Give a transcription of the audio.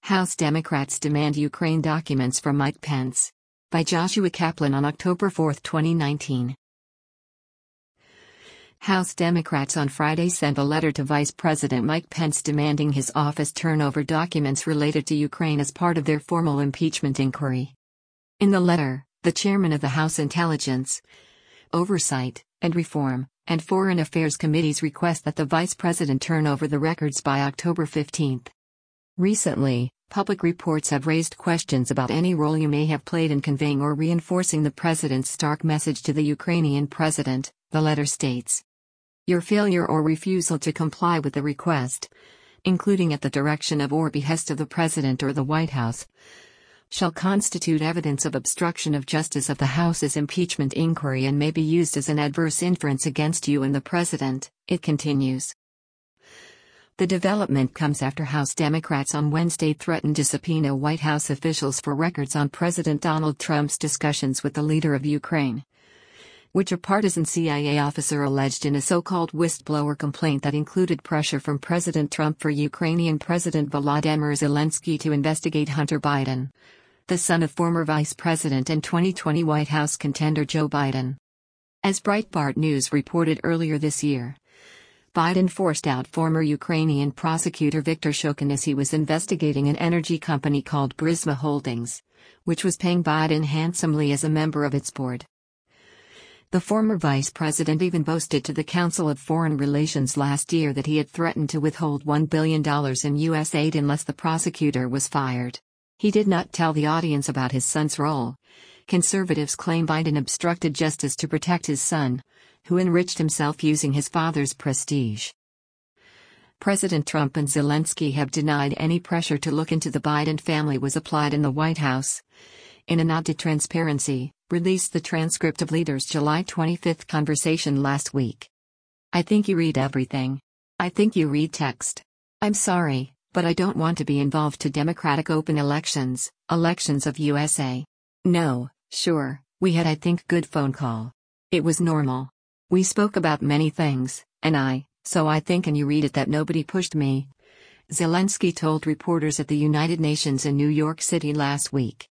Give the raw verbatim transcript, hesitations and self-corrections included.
House Democrats demand Ukraine documents from Mike Pence. By Joshua Kaplan on October fourth, twenty nineteen. House Democrats on Friday sent a letter to Vice President Mike Pence demanding his office turn over documents related to Ukraine as part of their formal impeachment inquiry. In the letter, the chairman of the House Intelligence, Oversight, and Reform, and Foreign Affairs Committees request that the Vice President turn over the records by October fifteenth. Recently, public reports have raised questions about any role you may have played in conveying or reinforcing the President's stark message to the Ukrainian President, the letter states. Your failure or refusal to comply with the request, including at the direction of or behest of the President or the White House, shall constitute evidence of obstruction of justice of the House's impeachment inquiry and may be used as an adverse inference against you and the President, it continues. The development comes after House Democrats on Wednesday threatened to subpoena White House officials for records on President Donald Trump's discussions with the leader of Ukraine, which a partisan C I A officer alleged in a so-called whistleblower complaint that included pressure from President Trump for Ukrainian President Volodymyr Zelensky to investigate Hunter Biden, the son of former Vice President and twenty twenty White House contender Joe Biden. As Breitbart News reported earlier this year, Biden forced out former Ukrainian prosecutor Viktor Shokin as he was investigating an energy company called Burisma Holdings, which was paying Biden handsomely as a member of its board. The former vice president even boasted to the Council of Foreign Relations last year that he had threatened to withhold one billion dollars in U S aid unless the prosecutor was fired. He did not tell the audience about his son's role. Conservatives claim Biden obstructed justice to protect his son, who enriched himself using his father's prestige. President Trump and Zelensky have denied any pressure to look into the Biden family was applied in the White House. In a nod to transparency, released the transcript of leaders' July twenty-fifth conversation last week. I think you read everything. I think you read text. I'm sorry, but I don't want to be involved to democratic open elections, elections of U S A. No, sure, we had I think good phone call. It was normal. We spoke about many things, and I, so I think and you read it that nobody pushed me, Zelensky told reporters at the United Nations in New York City last week.